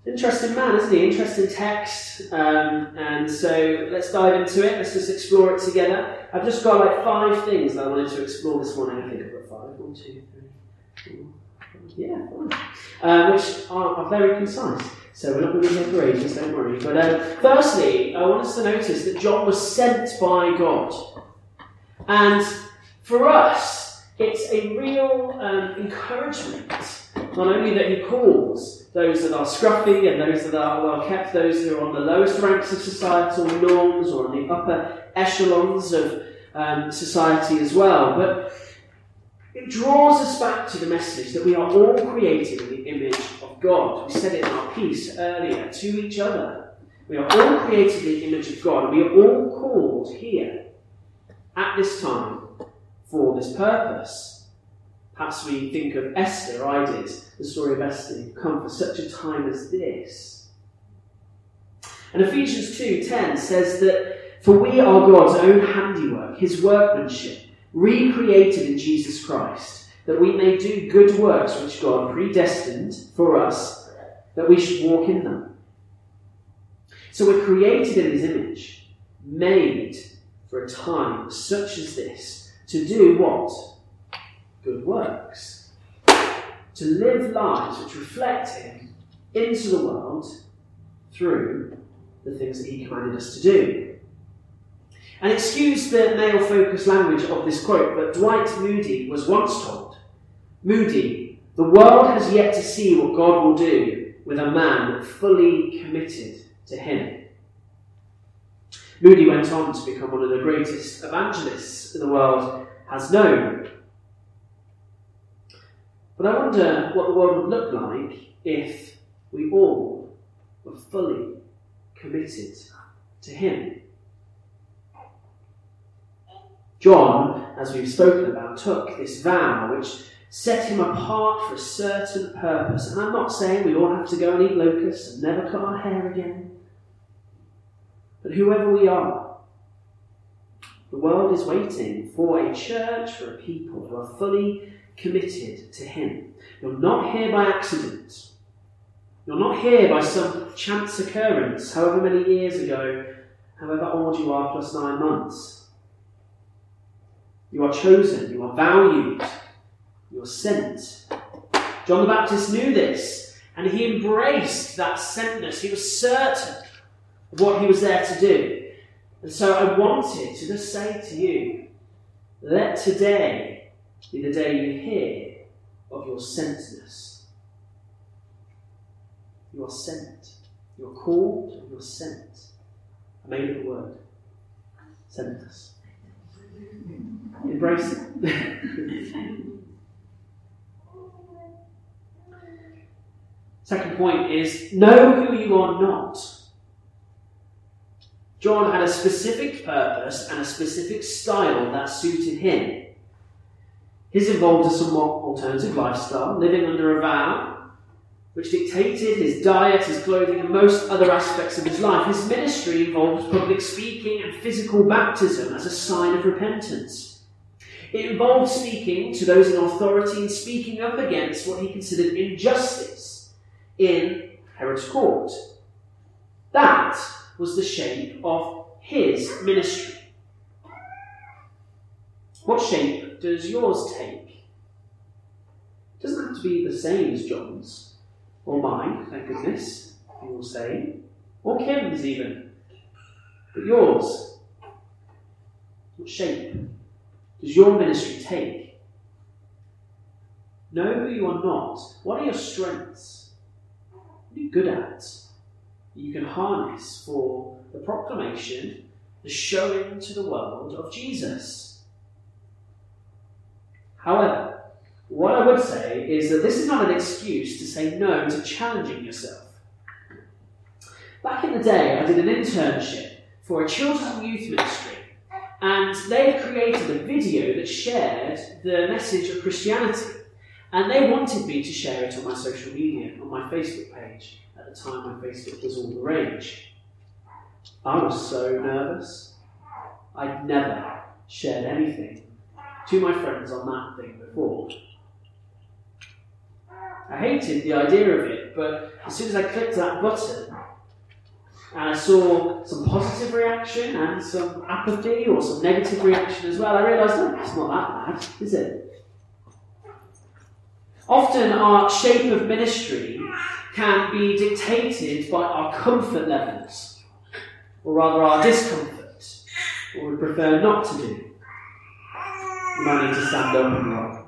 Interesting man, isn't he? Interesting text. And so let's dive into it. Let's just explore it together. I've just got like 5 things that I wanted to explore this morning. I think I've got 5. 1, 2, 3, 4. Yeah, 5. Which are very concise. So we're not going to be here for ages, don't worry. But firstly, I want us to notice that John was sent by God. And for us, it's a real encouragement. Not only that he calls those that are scruffy and those that are well kept, those who are on the lowest ranks of societal norms or on the upper echelons of society as well, but it draws us back to the message that we are all created in the image of God. We said it in our piece earlier, to each other. We are all created in the image of God, and we are all called here at this time for this purpose. Perhaps we think of Esther, I did, the story of Esther, who come for such a time as this. And Ephesians 2:10 says that, for we are God's own handiwork, his workmanship, recreated in Jesus Christ, that we may do good works which God predestined for us, that we should walk in them. So we're created in his image, made for a time such as this, to do what? Good works. To live lives which reflect him into the world through the things that he commanded us to do. And excuse the male-focused language of this quote, but Dwight Moody was once told, Moody, the world has yet to see what God will do with a man fully committed to him. Moody went on to become one of the greatest evangelists the world has known. But I wonder what the world would look like if we all were fully committed to him. John, as we've spoken about, took this vow which set him apart for a certain purpose. And I'm not saying we all have to go and eat locusts and never cut our hair again. But whoever we are, the world is waiting for a church, for a people who are fully committed to him. You're not here by accident. You're not here by some chance occurrence, however many years ago, however old you are, plus 9 months. You are chosen, you are valued, you are sent. John the Baptist knew this, and he embraced that sentness. He was certain of what he was there to do. And so I wanted to just say to you, let today be the day you hear of your sentness. You are sent. You are called and you are sent. I made up a word. Sentness. Embrace it. Second point is, know who you are not. John had a specific purpose and a specific style that suited him. His involved a somewhat alternative lifestyle, living under a vow, which dictated his diet, his clothing, and most other aspects of his life. His ministry involved public speaking and physical baptism as a sign of repentance. It involved speaking to those in authority and speaking up against what he considered injustice in Herod's court. That was the shape of his ministry. What shape does yours take? It doesn't have to be the same as John's, or mine, thank goodness, you will say, or Kim's even, but yours. What shape does your ministry take? Know who you are not. What are your strengths? What are you good at? You can harness for the proclamation, the showing to the world of Jesus. However, what I would say is that this is not an excuse to say no to challenging yourself. Back in the day, I did an internship for a children's and youth ministry, and they had created a video that shared the message of Christianity, and they wanted me to share it on my social media, on my Facebook page. At the time, my Facebook was all the rage. I was so nervous. I'd never shared anything to my friends on that thing before. I hated the idea of it. but as soon as I clicked that button, and I saw some positive reaction and some apathy or some negative reaction as well, I realised, oh, it's not that bad, is it? Often our shape of ministry can be dictated by our comfort levels, or rather our discomfort, or we prefer not to do. You might need to stand up and rock.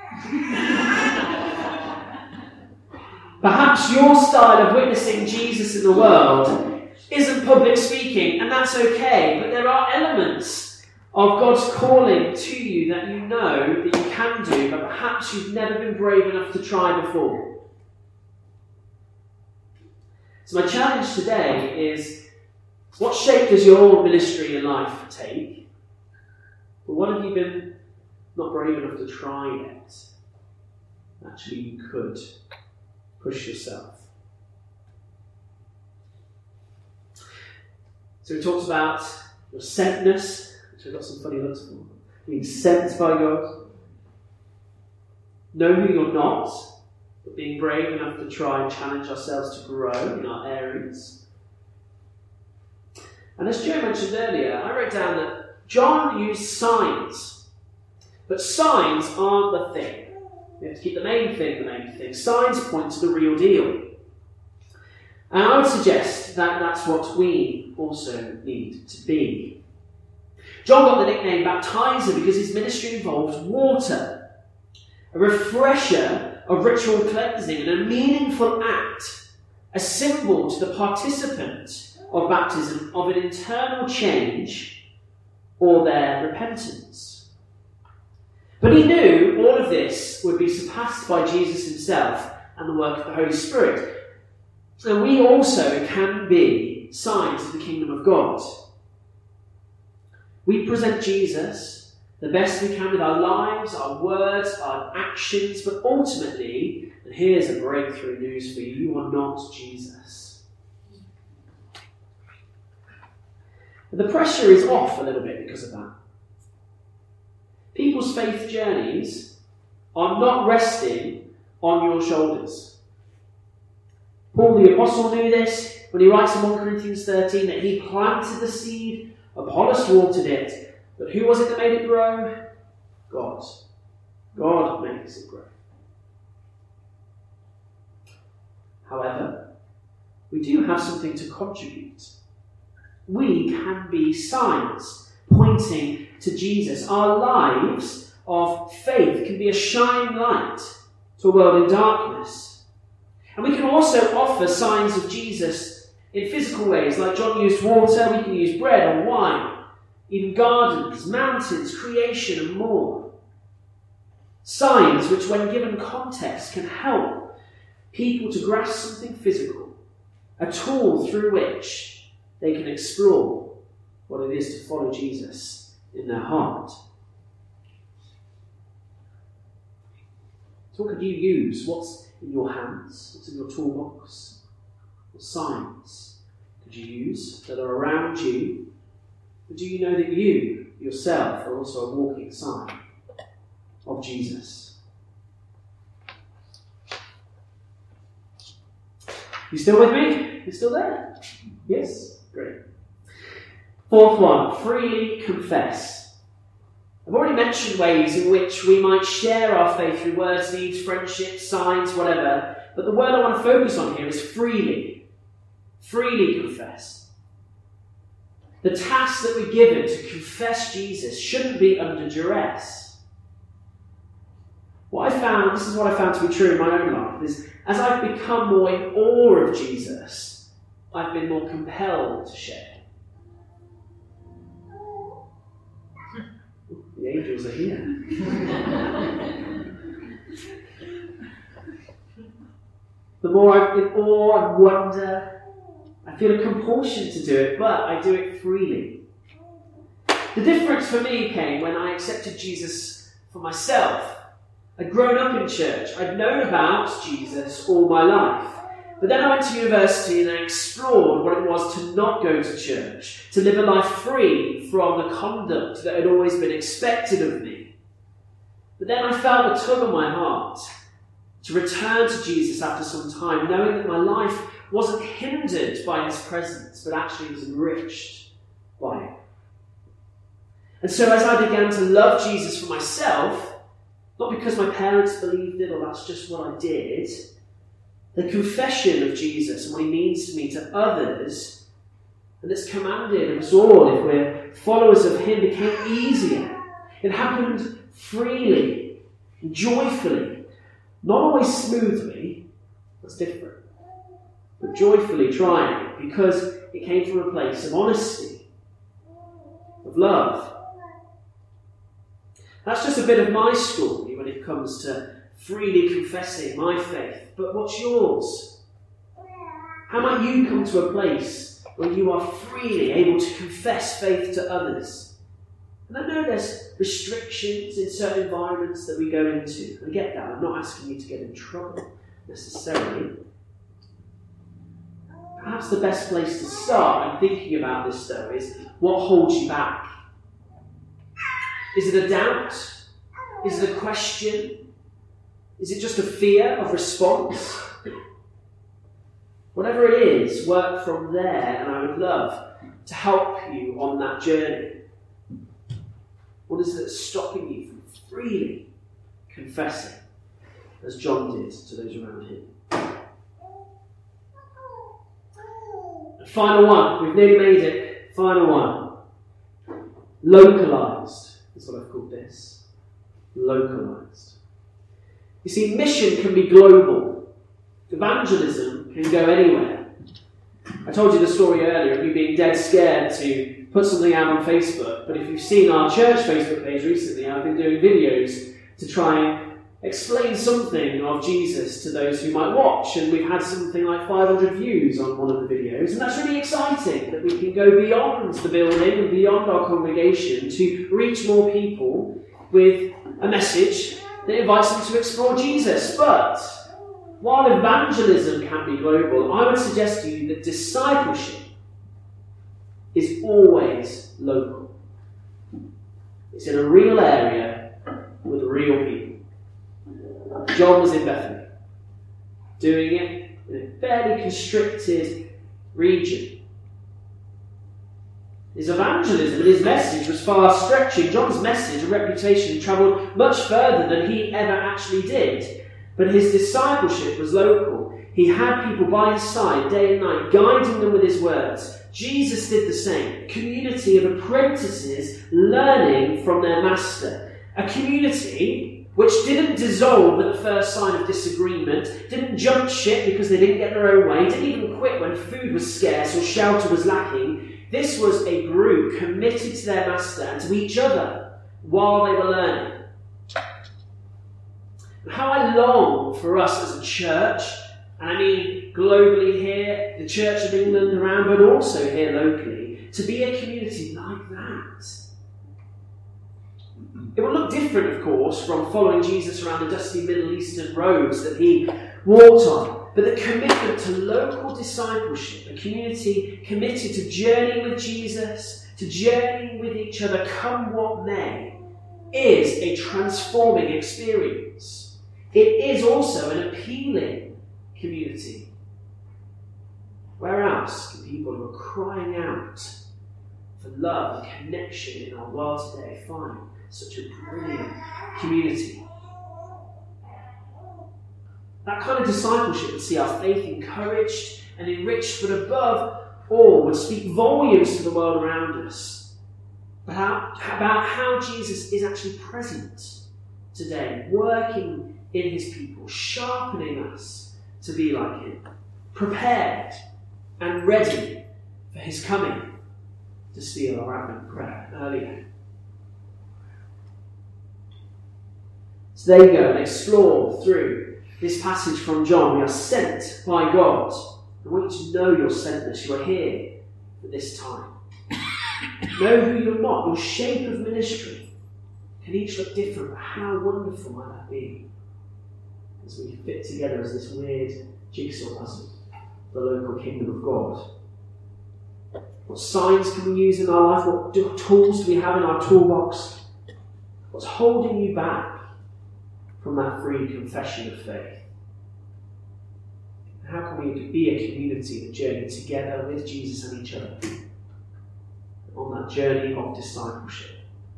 Perhaps your style of witnessing Jesus in the world isn't public speaking, and that's okay, but there are elements of God's calling to you that you know that you can do, but perhaps you've never been brave enough to try before. So my challenge today is, what shape does your ministry and life take? But what have you been not brave enough to try yet? Actually, you could push yourself. So we talked about your sentness, which I've got some funny looks for. Being sent by God. Know who you're not, but being brave enough to try and challenge ourselves to grow in our areas. And as Joe mentioned earlier, I wrote down that John used signs. But signs aren't the thing. We have to keep the main thing. Signs point to the real deal. And I would suggest that that's what we also need to be. John got the nickname Baptizer because his ministry involved water, a refresher of ritual cleansing and a meaningful act, a symbol to the participant of baptism of an internal change or their repentance. But he knew all of this would be surpassed by Jesus himself and the work of the Holy Spirit. And we also can be signs of the kingdom of God. We present Jesus the best we can with our lives, our words, our actions, but ultimately, and here's a breakthrough news for you, you are not Jesus. The pressure is off a little bit because of that. People's faith journeys are not resting on your shoulders. Paul the Apostle knew this when he writes in 1 Corinthians 13 that he planted the seed, Apollos watered it, but who was it that made it grow? God. God makes it grow. However, we do have something to contribute. We can be signs pointing to Jesus. Our lives of faith can be a shining light to a world in darkness. And we can also offer signs of Jesus in physical ways, like John used water, we can use bread or wine, even gardens, mountains, creation and more. Signs which, when given context, can help people to grasp something physical, a tool through which they can explore what it is to follow Jesus in their heart. So what could you use? What's in your hands? What's in your toolbox? What signs could you use that are around you? But do you know that you, yourself, are also a walking sign of Jesus? You still with me? You still there? Yes? Great. Fourth one, freely confess. I've already mentioned ways in which we might share our faith through words, deeds, friendships, signs, whatever. But the word I want to focus on here is freely. Freely confess. The task that we're given to confess Jesus shouldn't be under duress. This is what I found to be true in my own life, is as I've become more in awe of Jesus, I've been more compelled to share. The angels are here. The more I'm in awe and wonder, I feel a compulsion to do it, but I do it freely. The difference for me came when I accepted Jesus for myself. I'd grown up in church. I'd known about Jesus all my life. But then I went to university and I explored what it was to not go to church, to live a life free from the conduct that had always been expected of me. But then I felt a tug on my heart to return to Jesus after some time, knowing that my life wasn't hindered by his presence, but actually was enriched by it. And so as I began to love Jesus for myself, not because my parents believed it or that's just what I did, the confession of Jesus and what he means to me to others, and that's commanded of us all if we're followers of him, became easier. It happened freely, joyfully, not always smoothly, that's different, but joyfully trying it because it came from a place of honesty, of love. That's just a bit of my story when it comes to freely confessing my faith. But what's yours? How might you come to a place where you are freely able to confess faith to others? And I know there's restrictions in certain environments that we go into. I get that. I'm not asking you to get in trouble necessarily. Perhaps the best place to start in thinking about this, though, is what holds you back. Is it a doubt? Is it a question? Is it just a fear of response? Whatever it is, work from there, and I would love to help you on that journey. What is it that's stopping you from freely confessing, as John did to those around him? And final one, we've nearly made it. Final one. Localised is what I've called this. Localised. You see, mission can be global. Evangelism can go anywhere. I told you the story earlier of me being dead scared to put something out on Facebook, but if you've seen our church Facebook page recently, I've been doing videos to try and explain something of Jesus to those who might watch, and we've had something like 500 views on one of the videos, and that's really exciting that we can go beyond the building and beyond our congregation to reach more people with a message that invites them to explore Jesus. But while evangelism can be global, I would suggest to you that discipleship is always local. It's in a real area with real people. John was in Bethany, doing it in a fairly constricted region. His evangelism and his message was far stretching. John's message and reputation travelled much further than he ever actually did. But his discipleship was local. He had people by his side day and night, guiding them with his words. Jesus did the same. A community of apprentices learning from their master. A community which didn't dissolve at the first sign of disagreement, didn't jump ship because they didn't get their own way, didn't even quit when food was scarce or shelter was lacking. This was a group committed to their master and to each other while they were learning. And how I long for us as a church, and I mean globally here, the Church of England around, but also here locally, to be a community like that. It will look different, of course, from following Jesus around the dusty Middle Eastern roads that he walked on. But the commitment to local discipleship, a community committed to journeying with Jesus, to journeying with each other, come what may, is a transforming experience. It is also an appealing community. Where else can people who are crying out for love and connection in our world today find such a brilliant community? That kind of discipleship would see our faith encouraged and enriched, but above all would speak volumes to the world around us about how Jesus is actually present today, working in his people, sharpening us to be like him, prepared and ready for his coming, to steal our Advent prayer earlier. So there you go, and explore through this passage from John. We are sent by God. I want you to know your sentness. You are here for this time. Know who you're not. Your shape of ministry can each look different, but how wonderful might that be as we fit together as this weird jigsaw puzzle, the local kingdom of God. What signs can we use in our life? What tools do we have in our toolbox? What's holding you back from that free confession of faith? How can we be a community that journey together with Jesus and each other on that journey of discipleship?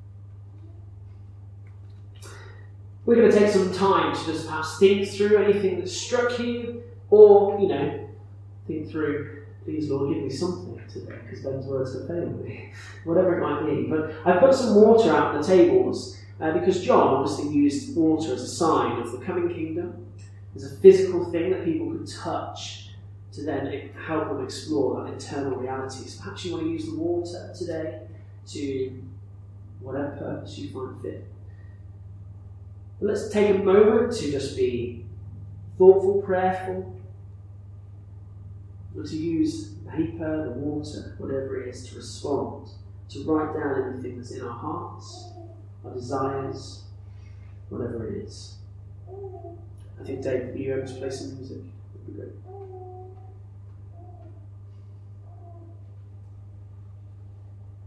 We're going to take some time to just perhaps think through anything that struck you, or, think through, please Lord, give me something today, because Ben's words have failed me, whatever it might be. But I've put some water out on the tables, because John obviously used water as a sign of the coming kingdom. There's a physical thing that people could touch to then help them explore that internal reality. So perhaps you want to use the water today to whatever purpose you find fit. But let's take a moment to just be thoughtful, prayerful, and to use the paper, the water, whatever it is, to respond, to write down anything that's in our hearts, our desires, whatever it is. I think, Dave, are you able to play some music? That would be great.